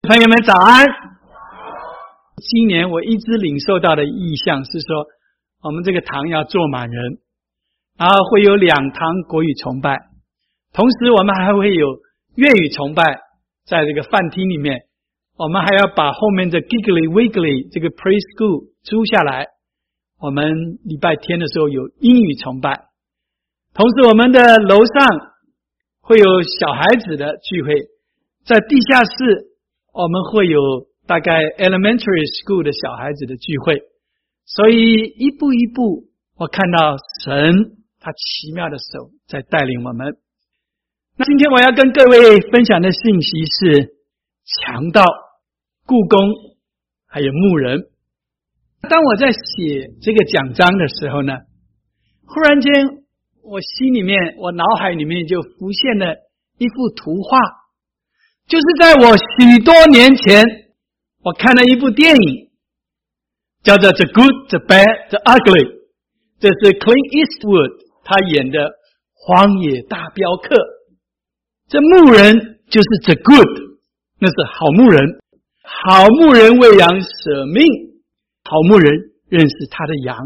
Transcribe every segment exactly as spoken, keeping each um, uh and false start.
朋友们早安。今年我一直领受到的意向是说，我们这个堂要坐满人，然后会有两堂国语崇拜，同时我们还会有粤语崇拜，在这个饭厅里面，我们还要把后面的 Giggly Wiggly 这个 preschool 租下来，我们礼拜天的时候有英语崇拜，同时我们的楼上会有小孩子的聚会，在地下室我们会有大概 elementary school 的小孩子的聚会，所以一步一步我看到神他奇妙的手在带领我们。那今天我要跟各位分享的信息是强盗、雇工还有牧人。当我在写这个讲章的时候呢，忽然间我心里面我脑海里面就浮现了一幅图画，就是在我许多年前我看了一部电影叫做 The Good, The Bad, The Ugly， 这是 Clint Eastwood 他演的荒野大镖客。这牧人就是 The Good， 那是好牧人，好牧人为羊舍命，好牧人认识他的羊。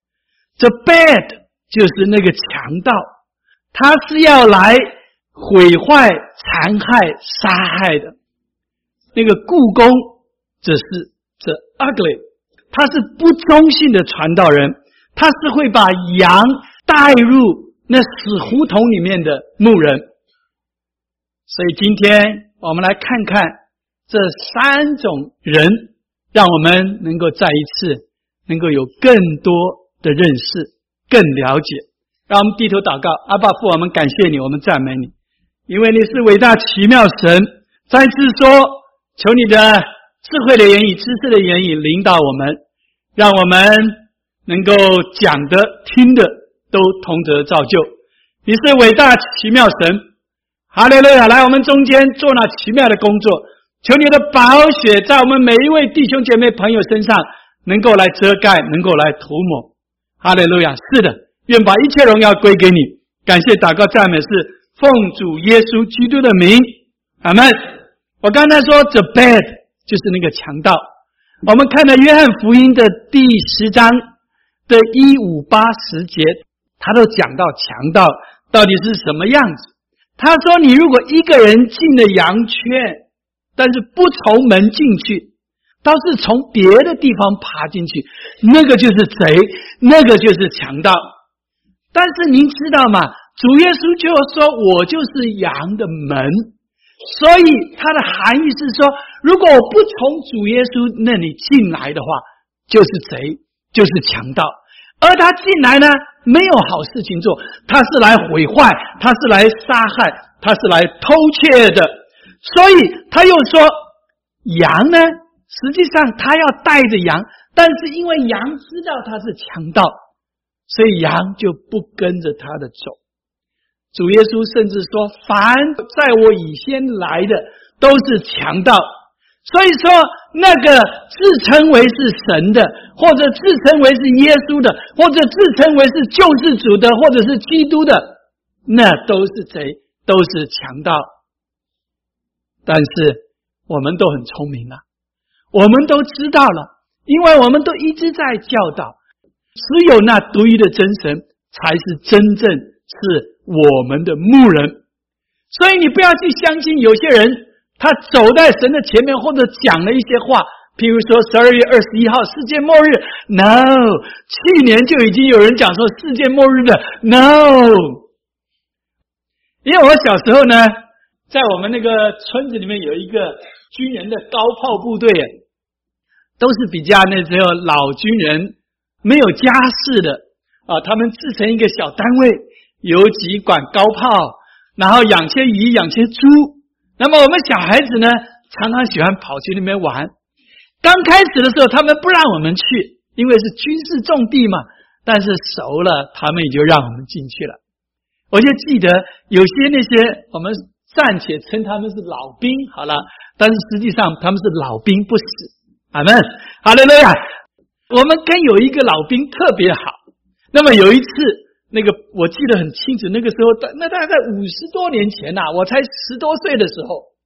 The Bad 就是那个强盗，他是要来毁坏、残害、杀害的。那个雇工则是 The Ugly， 他是不忠信的传道人，他是会把羊带入那死胡同里面的牧人。所以今天我们来看看这三种人，让我们能够再一次能够有更多的认识，更了解。让我们低头祷告。阿爸父，我们感谢你，我们赞美你，因为你是伟大奇妙神。再次说，求你的智慧的言语、知识的言语领导我们，让我们能够讲的听的都同得造就。你是伟大奇妙神，哈利路亚！来我们中间做那奇妙的工作，求你的宝血在我们每一位弟兄姐妹朋友身上能够来遮盖，能够来涂抹。哈利路亚！是的，愿把一切荣耀归给你。感谢祷告赞美是奉主耶稣基督的名，阿们。我刚才说 The Bad 就是那个强盗，我们看了约翰福音的第十章的一五八十节，他都讲到强盗到底是什么样子。他说，你如果一个人进了羊圈，但是不从门进去，倒是从别的地方爬进去，那个就是贼，那个就是强盗。但是您知道吗？主耶稣就说，我就是羊的门。所以它的含义是说，如果我不从主耶稣那里进来的话，就是贼，就是强盗。而他进来呢，没有好事情做，他是来毁坏，他是来杀害，他是来偷窃的。所以他又说，羊呢，实际上他要带着羊，但是因为羊知道他是强盗，所以羊就不跟着他的走。主耶稣甚至说，凡在我以先来的都是强盗。所以说，那个自称为是神的，或者自称为是耶稣的，或者自称为是救世主的，或者是基督的，那都是贼，都是强盗。但是我们都很聪明了，我们都知道了，因为我们都一直在教导，只有那独一的真神才是真正是我们的牧人。所以你不要去相信有些人他走在神的前面，或者讲了一些话，譬如说十二月二十一号世界末日 No， 去年就已经有人讲说世界末日的 No。 因为我小时候呢，在我们那个村子里面有一个军人的高炮部队，都是比较那时候老军人，没有家室的啊，他们自成一个小单位，有几管高炮，然后养些鱼，养些猪。那么我们小孩子呢，常常喜欢跑去那边玩。刚开始的时候他们不让我们去，因为是军事重地嘛，但是熟了他们也就让我们进去了。我就记得有些那些我们暂且称他们是老兵好了，但是实际上他们是老兵不死。阿们，哈利路亚。我们跟有一个老兵特别好，那么有一次那个我记得很清楚，那个时候那大概五十多年前呐、啊，我才十多岁的时候，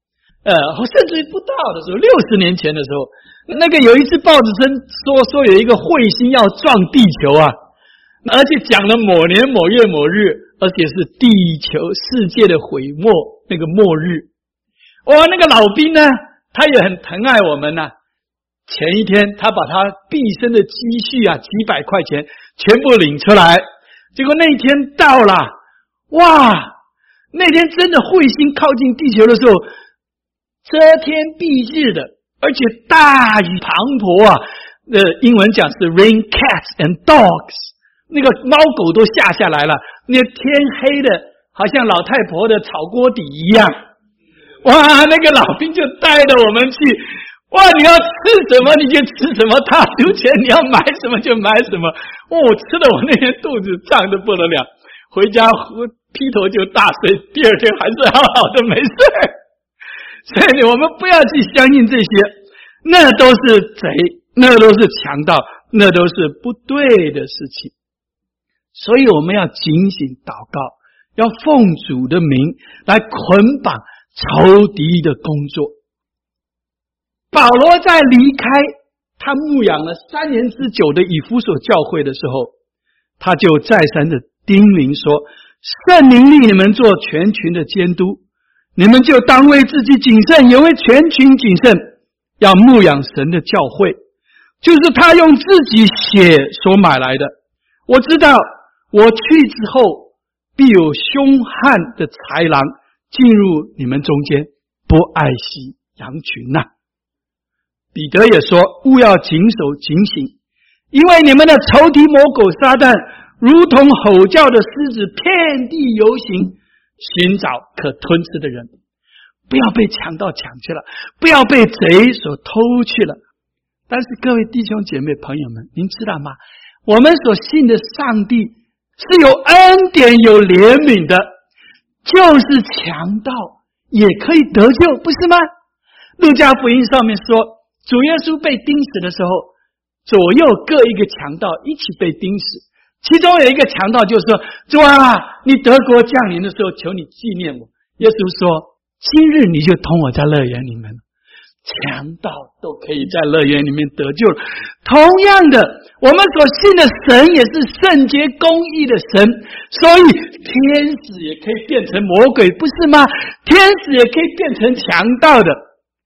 呃，甚至于不到的时候，六十年前的时候，那个有一次报纸称说说有一个彗星要撞地球啊，而且讲了某年某月某日，而且是地球世界的毁没那个末日。哇，那个老兵呢，他也很疼爱我们呐、啊。前一天他把他毕生的积蓄啊，几百块钱全部领出来，结果那天到了，哇，那天真的彗星靠近地球的时候，遮天蔽日的，而且大雨滂沱啊，呃，英文讲是 rain cats and dogs， 那个猫狗都下下来了，那天黑的好像老太婆的炒锅底一样。哇，那个老兵就带着我们去，哇，你要吃什么你就吃什么，他丢钱你要买什么就买什么。哦，吃的我那天肚子胀得不得了，回家劈头就大睡，第二天还是好好的没睡。所以我们不要去相信这些，那都是贼，那都是强盗，那都是不对的事情。所以我们要警醒祷告，要奉主的名来捆绑仇敌的工作。保罗在离开他牧养了三年之久的以弗所教会的时候，他就再三的叮咛说，圣灵令你们做全群的监督，你们就当为自己谨慎，也为全群谨慎，要牧养神的教会，就是他用自己血所买来的。我知道我去之后，必有凶悍的豺狼进入你们中间，不爱惜羊群呐、啊。彼得也说，务要谨守警醒，因为你们的仇敌魔鬼撒旦如同吼叫的狮子，遍地游行，寻找可吞吃的人。不要被强盗抢去了，不要被贼所偷去了。但是各位弟兄姐妹朋友们，您知道吗？我们所信的上帝是有恩典有怜悯的，就是强盗也可以得救，不是吗？路加福音上面说，主耶稣被钉死的时候，左右各一个强盗一起被钉死，其中有一个强盗就说，主啊，你德国降临的时候，求你纪念我。耶稣说，今日你就同我在乐园里面，强盗都可以在乐园里面得救了。同样的，我们所信的神也是圣洁公义的神，所以天使也可以变成魔鬼，不是吗？天使也可以变成强盗的。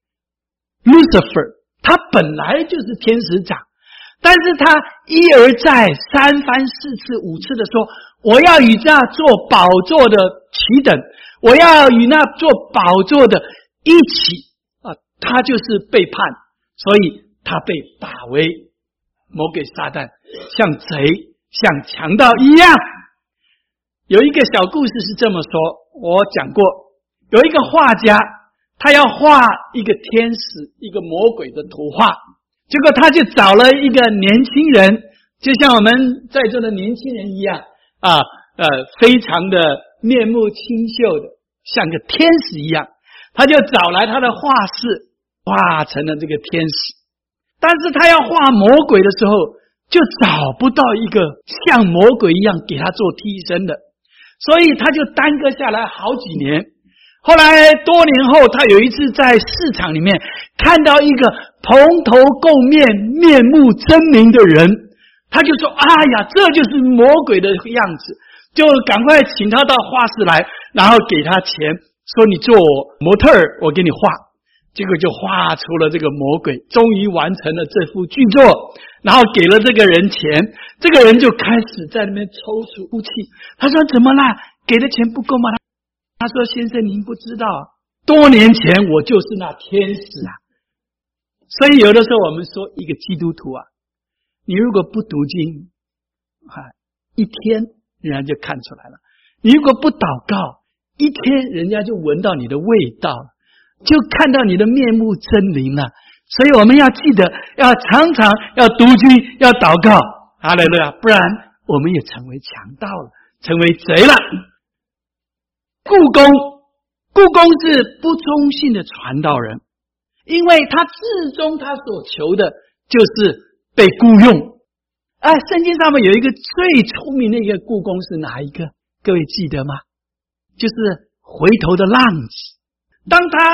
Lucifer 他本来就是天使长，但是他一而再三番四次五次的说，我要与那做宝座的齐等，我要与那做宝座的一起啊，他就是背叛，所以他被打为魔鬼撒旦，像贼像强盗一样。有一个小故事是这么说，我讲过，有一个画家，他要画一个天使一个魔鬼的图画，结果他就找了一个年轻人，就像我们在座的年轻人一样啊，呃，非常的面目清秀的，像个天使一样，他就找来他的画室，画成了这个天使。但是他要画魔鬼的时候，就找不到一个像魔鬼一样给他做替身的，所以他就耽搁下来好几年。后来多年后，他有一次在市场里面看到一个蓬头垢面面目狰狞的人，他就说，哎呀，这就是魔鬼的样子，就赶快请他到画室来，然后给他钱，说你做我模特儿，我给你画。结果就画出了这个魔鬼，终于完成了这幅巨作，然后给了这个人钱，这个人就开始在那边抽搐哭泣。他说，怎么啦？给的钱不够吗？他说，先生您不知道，多年前我就是那天使啊。所以有的时候我们说一个基督徒啊，你如果不读经啊，一天人家就看出来了，你如果不祷告，一天人家就闻到你的味道了，就看到你的面目狰狞了。所以我们要记得要常常要读经要祷告，哈利路亚，不然我们也成为强盗了，成为贼了。雇工，雇工是不忠信的传道人，因为他至终他所求的就是被雇佣。啊，圣经上面有一个最出名的一个雇工是哪一个？各位记得吗？就是回头的浪子。当他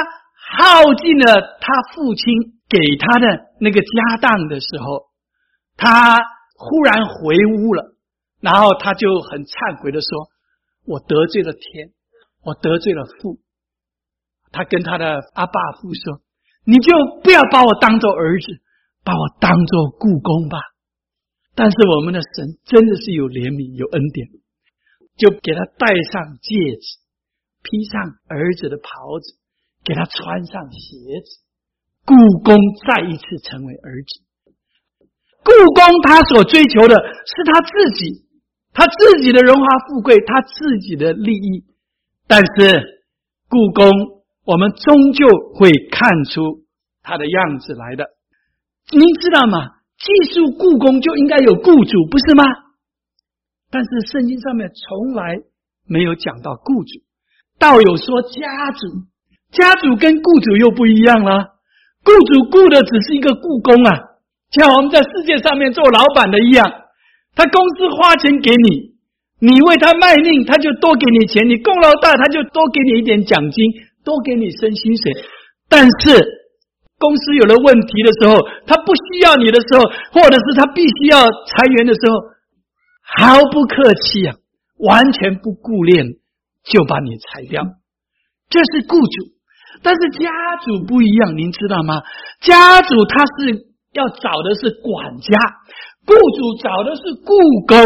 耗尽了他父亲给他的那个家当的时候，他忽然回屋了，然后他就很忏悔的说，我得罪了天，我得罪了父。他跟他的阿爸父说，你就不要把我当作儿子，把我当作雇工吧。但是我们的神真的是有怜悯有恩典，就给他戴上戒指，披上儿子的袍子，给他穿上鞋子，雇工再一次成为儿子。雇工他所追求的是他自己，他自己的荣华富贵，他自己的利益。但是雇工我们终究会看出他的样子来的。您知道吗？技术雇工就应该有雇主，不是吗？但是圣经上面从来没有讲到雇主，倒有说家主。家主跟雇主又不一样了，雇主雇的只是一个雇工啊，像我们在世界上面做老板的一样，他公司花钱给你，你为他卖命，他就多给你钱，你功劳大，他就多给你一点奖金，多给你升薪水。但是公司有了问题的时候，他不需要你的时候，或者是他必须要裁员的时候，毫不客气啊，完全不顾恋就把你裁掉，这是雇主。但是家主不一样，您知道吗？家主他是要找的是管家，雇主找的是雇工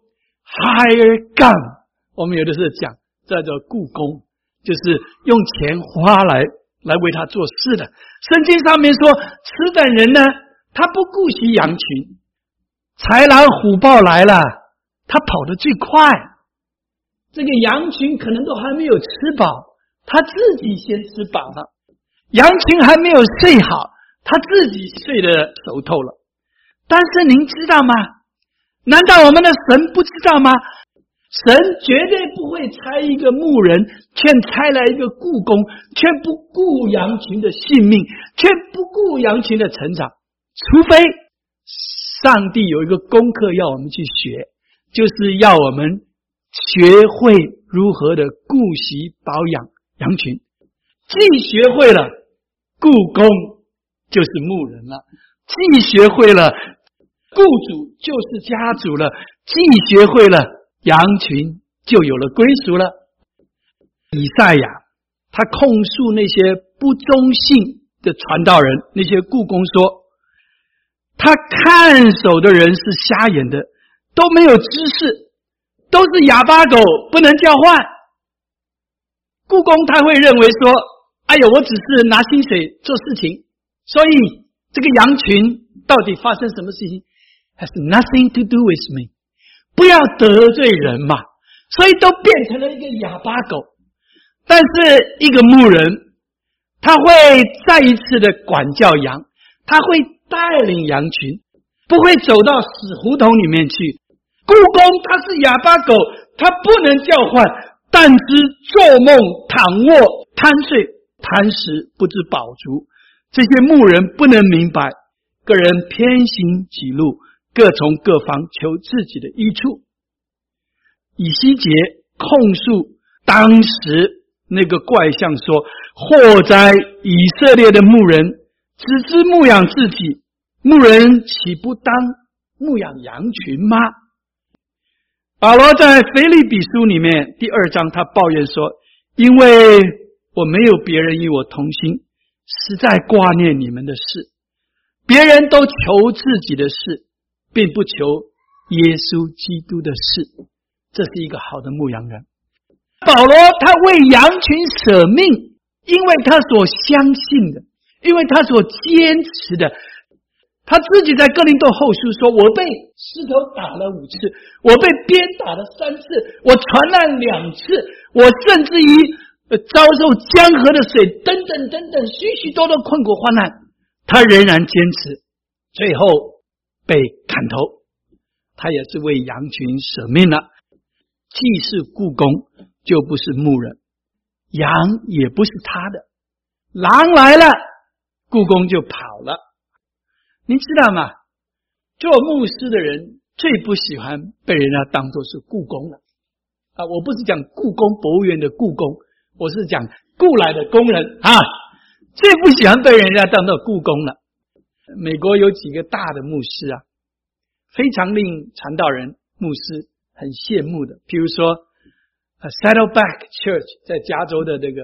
hire gun。 我们有的时候讲这叫雇工，就是用钱花来来为他做事的。圣经上面说，此等人呢，他不顾惜羊群，豺狼虎豹来了，他跑得最快，这个羊群可能都还没有吃饱，他自己先吃饱了，羊群还没有睡好，他自己睡得熟透了。但是您知道吗？难道我们的神不知道吗？神绝对不会差一个牧人，却差来一个雇工，却不顾羊群的性命，却不顾羊群的成长。除非上帝有一个功课要我们去学，就是要我们学会如何的顾惜保养羊群。既学会了雇工，就是牧人了；既学会了雇主，就是家主了；既学会了羊群，就有了归属了。以赛亚他控诉那些不忠信的传道人，那些雇工说，他看守的人是瞎眼的，都没有知识，都是哑巴狗，不能叫唤。雇工他会认为说，哎呦，我只是拿薪水做事情，所以这个羊群到底发生什么事情 has nothing to do with me， 不要得罪人嘛，所以都变成了一个哑巴狗。但是一个牧人，他会再一次的管教羊，他会带领羊群，不会走到死胡同里面去。雇工他是哑巴狗，他不能叫唤，但知做梦躺卧贪睡，贪食不知饱足。这些牧人不能明白，个人偏行己路，各从各方求自己的益处。以西结控诉当时那个怪象说，祸哉以色列的牧人，只知牧养自己，牧人岂不当牧养羊群吗？保罗在腓立比书里面第二章，他抱怨说，因为我没有别人与我同心，实在挂念你们的事，别人都求自己的事，并不求耶稣基督的事。这是一个好的牧羊人。保罗他为羊群舍命，因为他所相信的，因为他所坚持的。他自己在哥林多后书说，我被石头打了五次，我被鞭打了三次，我传难两次，我甚至于遭受江河的水，等等等等，许许多多困苦患难，他仍然坚持，最后被砍头。他也是为羊群舍命了。既是雇工，就不是牧人，羊也不是他的。狼来了，雇工就跑了。您知道吗？做牧师的人最不喜欢被人家当作是雇工了啊！我不是讲故宫博物院的故宫，我是讲雇来的工人啊。 最不喜欢被人家当做雇工了。美国有几个大的牧师啊，非常令传道人牧师很羡慕的，譬如说 Saddleback Church 在加州的这个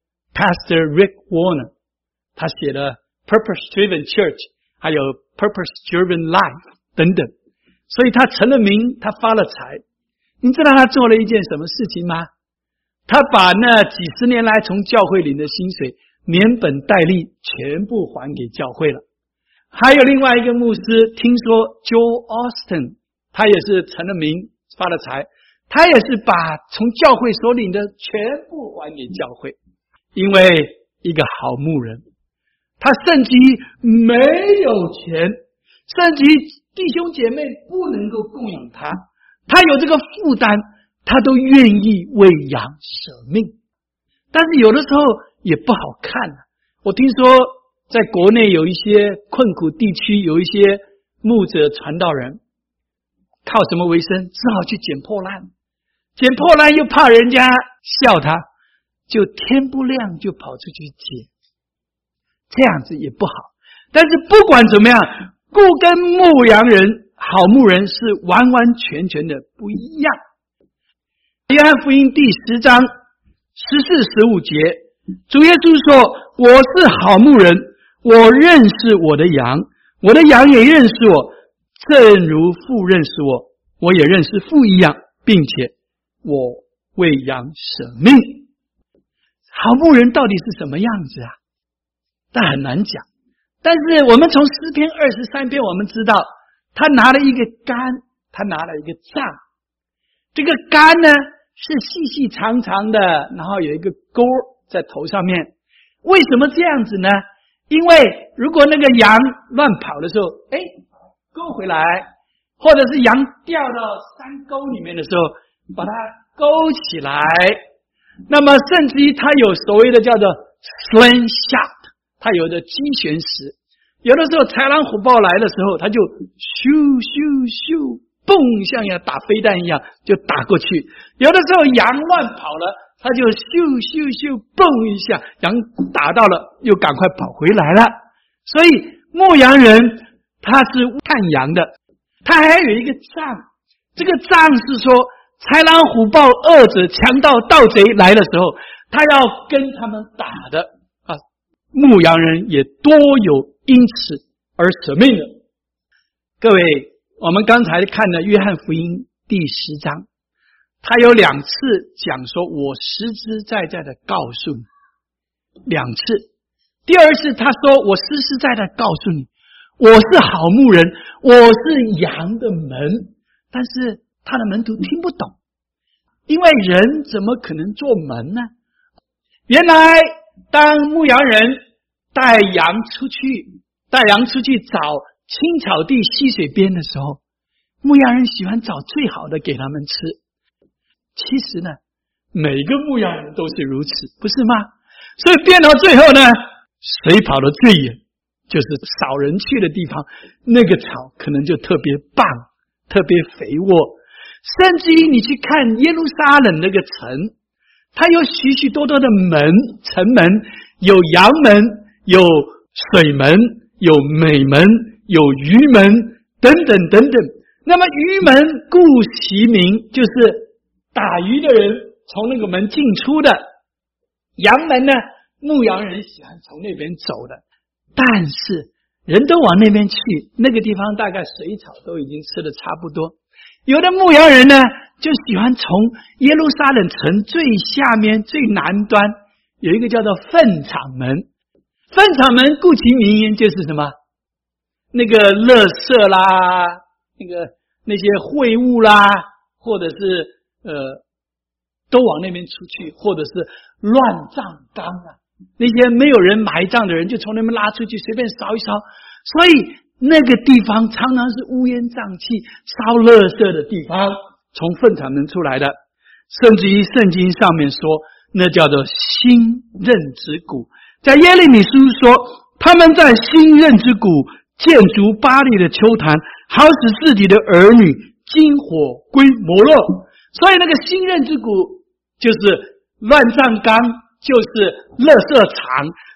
Pastor Rick Warner， 他写了 Purpose Driven Church 还有 Purpose Driven Life 等等，所以他成了名，他发了财。你知道他做了一件什么事情吗？他把那几十年来从教会领的薪水连本带利全部还给教会了。还有另外一个牧师，听说 Joel Austin， 他也是成了名，发了财，他也是把从教会所领的全部还给教会。因为一个好牧人，他甚至没有钱，甚至弟兄姐妹不能够供养他，他有这个负担，他都愿意为羊舍命。但是有的时候也不好看啊。我听说在国内有一些困苦地区，有一些牧者传道人靠什么为生？只好去捡破烂，捡破烂又怕人家笑他，就天不亮就跑出去捡，这样子也不好。但是不管怎么样，雇跟牧羊人好牧人是完完全全的不一样。约翰福音第十章十四十五节，主耶稣说，我是好牧人，我认识我的羊，我的羊也认识我，正如父认识我，我也认识父一样，并且我为羊舍命。好牧人到底是什么样子啊？但很难讲。但是我们从诗篇二十三篇我们知道，他拿了一个竿，他拿了一个杖。这个竿呢是细细长长的，然后有一个钩在头上面。为什么这样子呢？因为如果那个羊乱跑的时候，哎，勾回来，或者是羊掉到山沟里面的时候，把它勾起来。那么甚至于它有所谓的叫做 slingshot， 它有的击旋石，有的时候豺狼虎豹来的时候，它就咻咻咻蹦，像要打飞弹一样就打过去。有的时候羊乱跑了，它就咻咻咻蹦一下，羊打到了又赶快跑回来了。所以牧羊人他是看羊的，他还有一个杖，这个杖是说豺狼虎豹恶者强盗盗贼来的时候，他要跟他们打的啊。牧羊人也多有因此而舍命的。各位，我们刚才看了约翰福音第十章，他有两次讲说我实实在在的告诉你，两次。第二次他说我实实在在告诉你，我是好牧人，我是羊的门。但是他的门徒听不懂，因为人怎么可能做门呢？原来当牧羊人带羊出去带羊出去找青草地溪水边的时候，牧羊人喜欢找最好的给他们吃。其实呢，每个牧羊人都是如此，不是吗？所以变到最后呢，谁跑得最远，就是少人去的地方，那个草可能就特别棒，特别肥沃。甚至于你去看耶路撒冷那个城，它有许许多多的门，城门，有羊门，有水门，有美门，有鱼门，等等等等。那么鱼门顾其名，就是打鱼的人从那个门进出的。羊门呢，牧羊人喜欢从那边走的。但是人都往那边去，那个地方大概水草都已经吃得差不多。有的牧羊人呢，就喜欢从耶路撒冷城最下面最南端有一个叫做粪场门。粪场门顾其名言就是什么？那个垃圾啦，那个那些秽物啦，或者是呃，都往那边出去，或者是乱葬岗啊，那些没有人埋葬的人就从那边拉出去，随便烧一烧。所以那个地方常常是乌烟瘴气、烧垃圾的地方，从粪场门出来的。甚至于圣经上面说，那叫做新任之谷。在耶利米书说，他们在新任之谷建筑巴力的丘坛，好使自己的儿女金火归摩洛。所以那个新任之谷就是乱葬岗，就是垃圾场，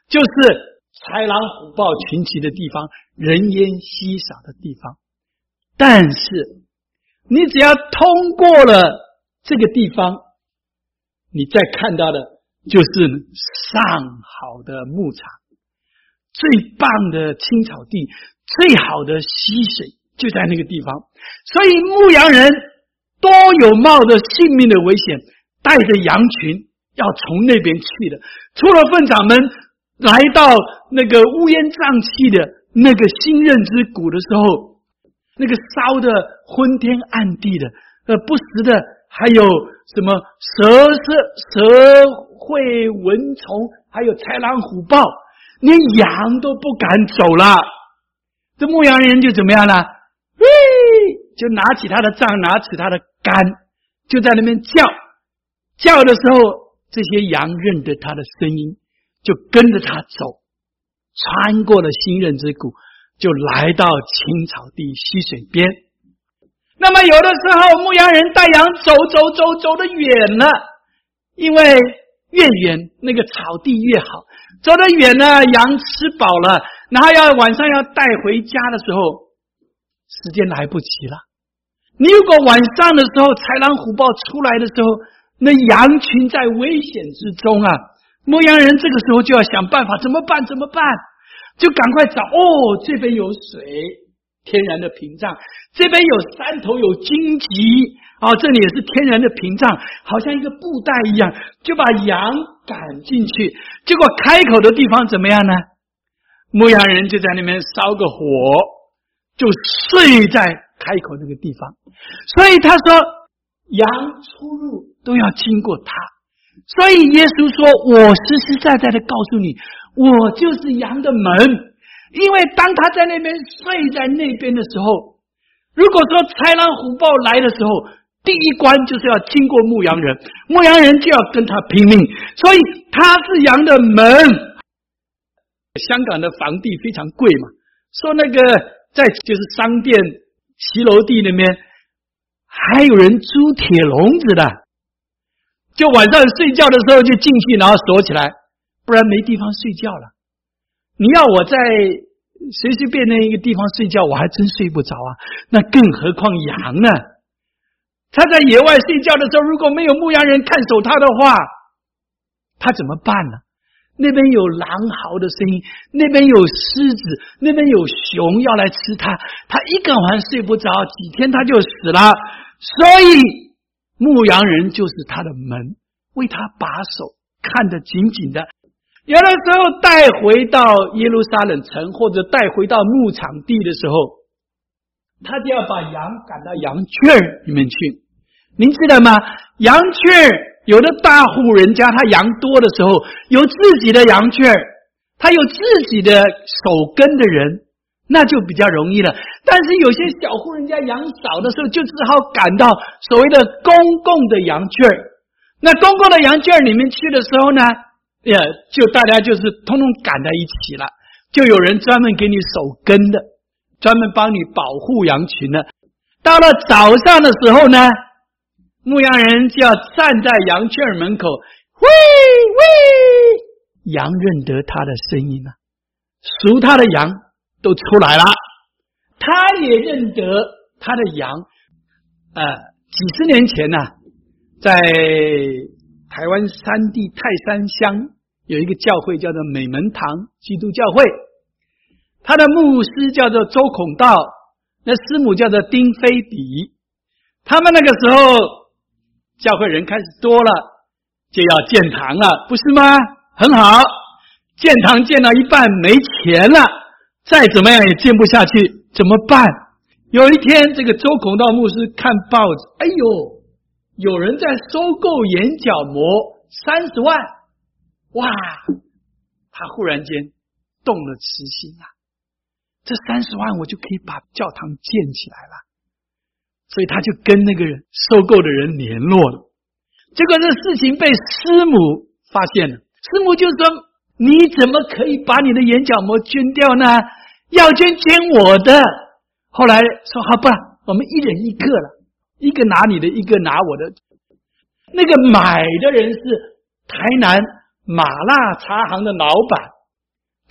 就是豺狼虎豹群集的地方，人烟稀少的地方。但是你只要通过了这个地方，你再看到的就是上好的牧场，最棒的青草地，最好的溪水就在那个地方。所以牧羊人多有冒着性命的危险，带着羊群要从那边去的。出了粪场门，来到那个乌烟瘴气的那个新任之谷的时候，那个烧的昏天暗地的，呃，不时的还有什么蛇蛇蛇会蚊虫，还有豺狼虎豹，连羊都不敢走了。这牧羊人就怎么样了？喂，就拿起他的杖，拿起他的杆，就在那边叫。叫的时候，这些羊认得他的声音，就跟着他走，穿过了新任之谷，就来到青草地溪水边。那么有的时候牧羊人带羊走走走走得远了，因为越远那个草地越好，走得远了羊吃饱了，然后要晚上要带回家的时候，时间来不及了。你如果晚上的时候豺狼虎豹出来的时候，那羊群在危险之中啊，牧羊人这个时候就要想办法，怎么办怎么办，就赶快找，哦，这边有水，天然的屏障，这边有山头有荆棘，哦，这里也是天然的屏障，好像一个布袋一样，就把羊赶进去。结果开口的地方怎么样呢？牧羊人就在那边烧个火，就睡在开口那个地方。所以他说羊出入都要经过他。所以耶稣说，我实实在在的告诉你，我就是羊的门。因为当他在那边睡在那边的时候，如果说豺狼虎豹来的时候，第一关就是要经过牧羊人，牧羊人就要跟他拼命，所以他是羊的门。香港的房地非常贵嘛，说那个在就是商店骑楼地那边还有人租铁笼子的，就晚上睡觉的时候就进去，然后锁起来，不然没地方睡觉了。你要我在随随便便一个地方睡觉，我还真睡不着啊，那更何况羊呢？他在野外睡觉的时候，如果没有牧羊人看守他的话，他怎么办呢？那边有狼嚎的声音，那边有狮子，那边有熊要来吃他，他一个晚上睡不着，几天他就死了。所以牧羊人就是他的门，为他把守，看得紧紧的。有的时候带回到耶路撒冷城，或者带回到牧场地的时候，他就要把羊赶到羊圈里面去。您知道吗？羊圈有的大户人家，他羊多的时候有自己的羊圈，他有自己的守耕的人，那就比较容易了。但是有些小户人家羊少的时候，就只好赶到所谓的公共的羊圈。那公共的羊圈里面去的时候呢，也就大家就是通通赶在一起了，就有人专门给你守耕的，专门帮你保护羊群的。到了早上的时候呢，牧羊人就要站在羊圈门口，喂喂，羊认得他的声音了，属他的羊都出来了，他也认得他的羊。呃，几十年前呢、啊，在台湾山地泰山乡有一个教会叫做美门堂基督教会，他的牧师叫做周孔道，那师母叫做丁菲比。他们那个时候教会人开始多了，就要建堂了，不是吗？很好，建堂建到一半没钱了，再怎么样也建不下去，怎么办？有一天这个周孔道牧师看报纸，哎呦，有人在收购眼角膜三十万，哇！他忽然间动了慈心啊，这三十万我就可以把教堂建起来了。所以他就跟那个人收购的人联络了，结果这事情被师母发现了。师母就说，你怎么可以把你的眼角膜捐掉呢？要捐捐我的。后来说好吧，我们一人一个了，一个拿你的，一个拿我的。那个买的人是台南麻辣茶行的老板，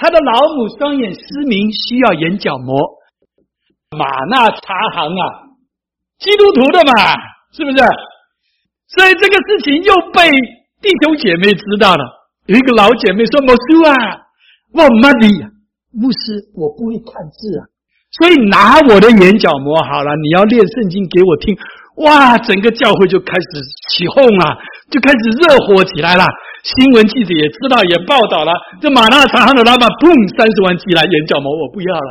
他的老母双眼失明，需要眼角膜。玛纳茶行啊，基督徒的嘛，是不是？所以这个事情又被弟兄姐妹知道了。有一个老姐妹说：“牧师啊，我唔捌你，牧师我不会看字啊，所以拿我的眼角膜好了，你要念圣经给我听。”哇，整个教会就开始起哄了，就开始热火起来了。新闻记者也知道，也报道了。这玛纳茶行的老板，砰，三十万寄来眼角膜，我不要了。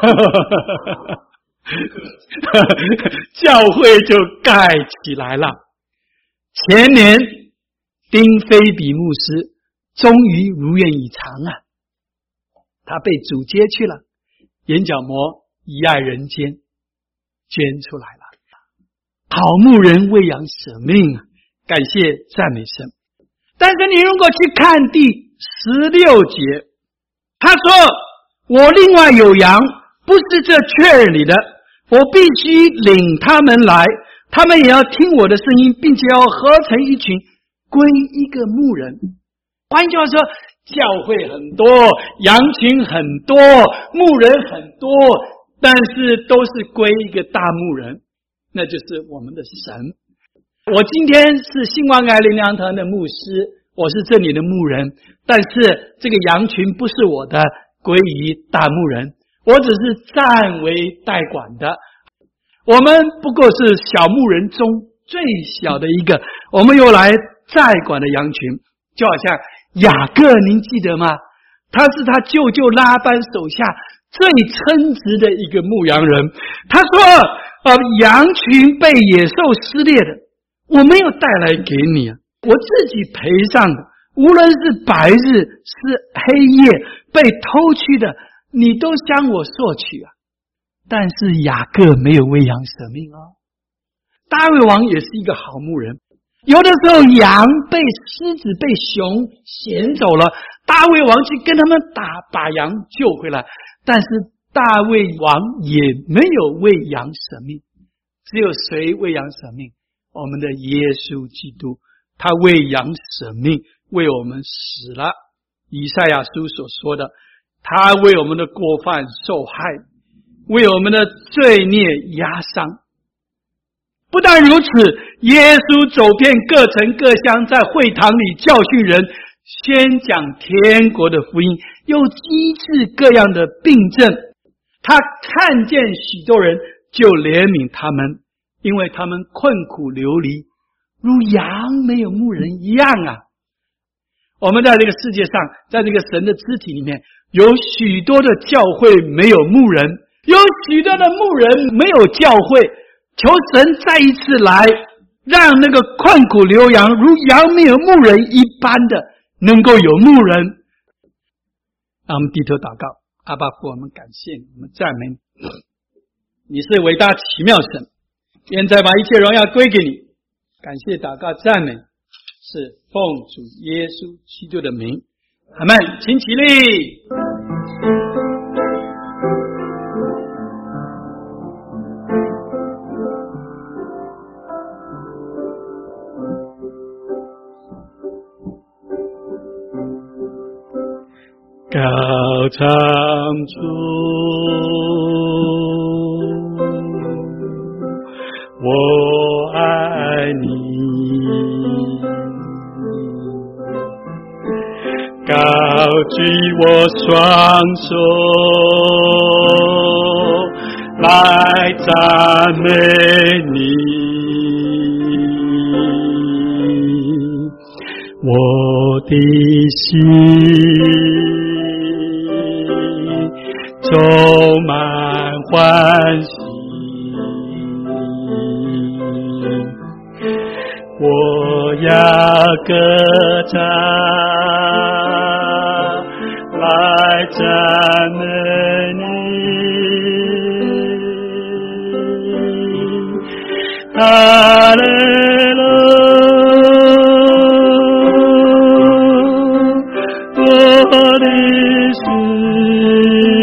教会就盖起来了。前年，丁菲比牧师终于如愿以偿啊，他被主接去了，眼角膜遗爱人间，捐出来了。好牧人喂养舍命啊，感谢赞美神。但是你如果去看第十六节，他说：“我另外有羊，不是这圈儿里的，我必须领他们来，他们也要听我的声音，并且要合成一群，归一个牧人。”换句话说，教会很多，羊群很多，牧人很多，但是都是归一个大牧人，那就是我们的神。我今天是兴旺爱灵粮堂的牧师，我是这里的牧人，但是这个羊群不是我的，归于大牧人，我只是暂为代管的。我们不过是小牧人中最小的一个，我们又来代管的羊群，就好像雅各，您记得吗？他是他舅舅拉班手下最称职的一个牧羊人。他说：“呃，羊群被野兽撕裂的，我没有带来给你啊，我自己赔上的。无论是白日是黑夜被偷去的，你都向我索取啊。”但是雅各没有喂养舍命哦。大卫王也是一个好牧人，有的时候羊被狮子被熊衔走了，大卫王去跟他们打，把羊救回来，但是大卫王也没有喂养舍命。只有谁喂养舍命？我们的耶稣基督，他喂养舍命，为我们死了。以赛亚书所说的，他为我们的过犯受害，为我们的罪孽压伤。不但如此，耶稣走遍各城各乡，在会堂里教训人，宣讲天国的福音，又医治各样的病症。他看见许多人，就怜悯他们，因为他们困苦流离，如羊没有牧人一样啊。我们在这个世界上，在这个神的肢体里面，有许多的教会没有牧人，有许多的牧人没有教会。求神再一次来，让那个困苦流羊如羊没有牧人一般的，能够有牧人。让我们低头祷告。阿爸父，我们感谢你，我们赞美你，你是伟大奇妙神，现在把一切荣耀归给你。感谢祷告赞美，是奉主耶稣基督的名，阿们。请起立。高唱出我爱你，高举我双手来赞美你，我的心充满欢喜，我要歌唱来赞美你，哈利路亚，我的心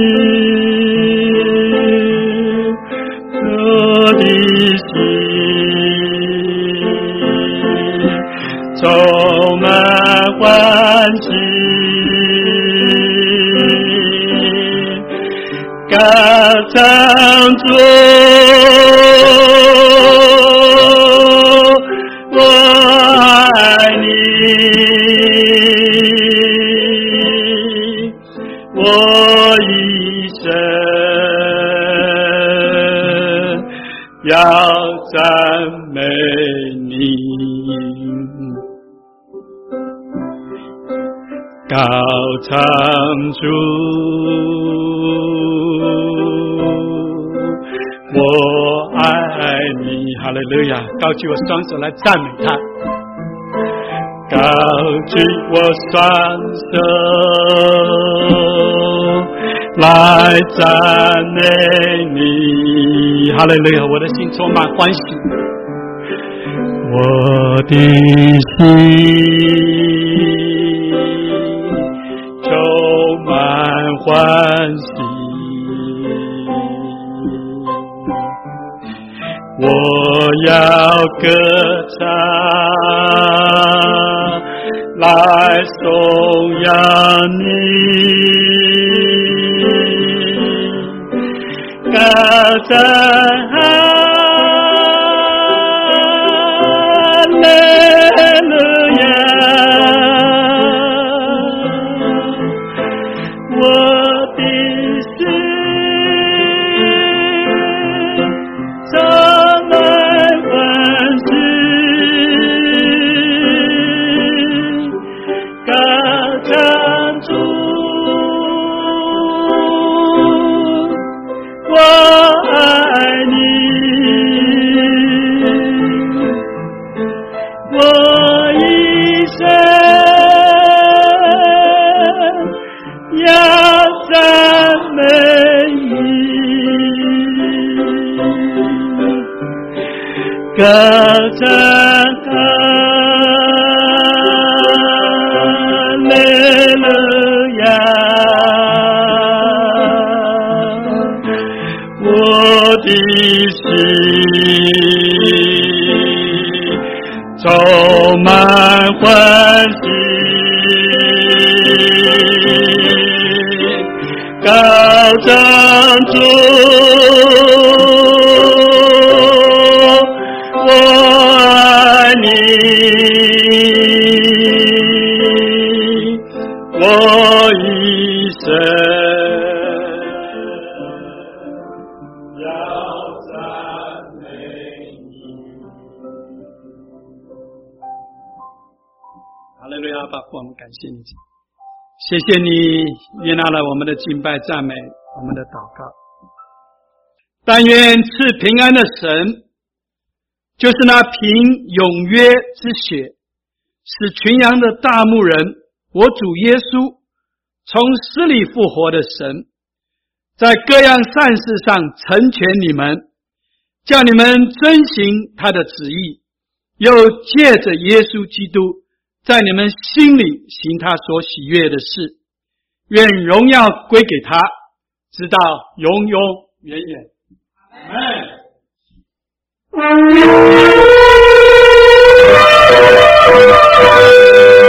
充满欢喜， 唱主，我爱你，我一生要赞美你，高唱主，我爱你，哈利路亚！高举我双手来赞美他，高举我双手来赞美你，哈利路亚！我的心充满欢喜，我的心充满欢喜，我要歌唱来颂扬你，高赞哈利路亚，我的心充满欢喜，高唱主，我爱你，我一生要赞美你，高唱哈利路亚，我的心充满欢喜，高唱主，我爱你，我一生要赞美你。 哈利路亚！爸父，我们感谢你，谢谢你悦纳了我们的敬拜赞美，我们的祷告。但愿赐平安的神，就是那凭永约之血使群羊的大牧人，我主耶稣从死里复活的神，在各样善事上成全你们，叫你们遵行他的旨意，又借着耶稣基督在你们心里行他所喜悦的事，愿荣耀归给他，直到永永远远。阿们。